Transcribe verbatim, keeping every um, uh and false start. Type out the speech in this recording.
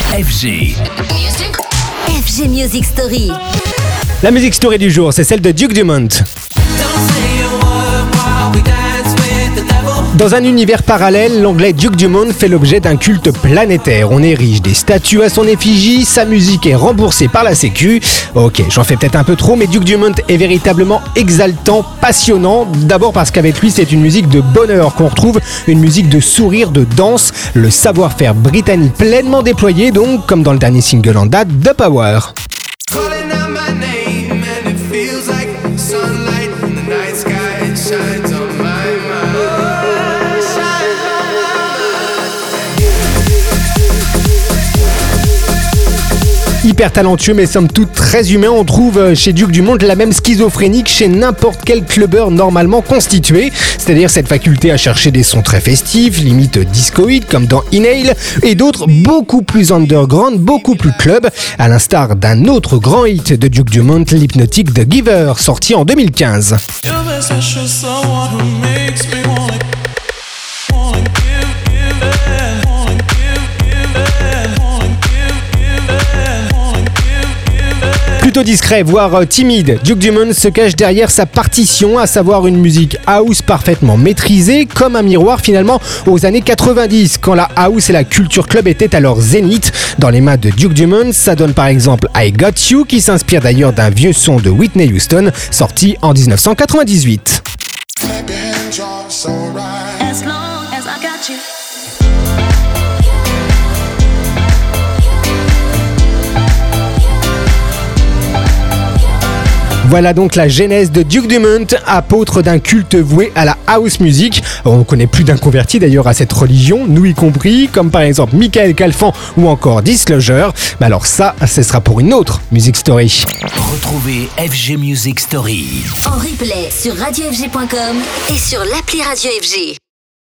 F G. F G Music Story. La musique story du jour, c'est celle de Duke Dumont. Dans un univers parallèle, l'anglais Duke Dumont fait l'objet d'un culte planétaire. On érige des statues à son effigie, sa musique est remboursée par la Sécu. Ok, j'en fais peut-être un peu trop, mais Duke Dumont est véritablement exaltant, passionnant. D'abord parce qu'avec lui, c'est une musique de bonheur qu'on retrouve, une musique de sourire, de danse, le savoir-faire britannique pleinement déployé, donc comme dans le dernier single en date, The Power. Hyper talentueux mais somme toute très humain, on trouve chez Duke Dumont la même schizophrénie que chez n'importe quel clubbeur normalement constitué, c'est-à-dire cette faculté à chercher des sons très festifs, limite discoïdes comme dans Inhale, et d'autres beaucoup plus underground, beaucoup plus club, à l'instar d'un autre grand hit de Duke Dumont, l'hypnotique The Giver, sorti en deux mille quinze. Plutôt discret, voire timide, Duke Dumont se cache derrière sa partition, à savoir une musique house parfaitement maîtrisée, comme un miroir finalement aux années quatre-vingt-dix, quand la house et la culture club étaient à leur zénith. Dans les mains de Duke Dumont, ça donne par exemple I Got You, qui s'inspire d'ailleurs d'un vieux son de Whitney Houston, sorti en dix-neuf cent quatre-vingt-dix-huit. Voilà donc la genèse de Duke Dumont, apôtre d'un culte voué à la house music. On connaît plus d'un converti d'ailleurs à cette religion, nous y compris, comme par exemple Michael Calfan ou encore Disclosure. Mais alors ça, ce sera pour une autre Music Story. Retrouvez F G Music Story En replay sur radio f g point com et sur l'appli Radio F G.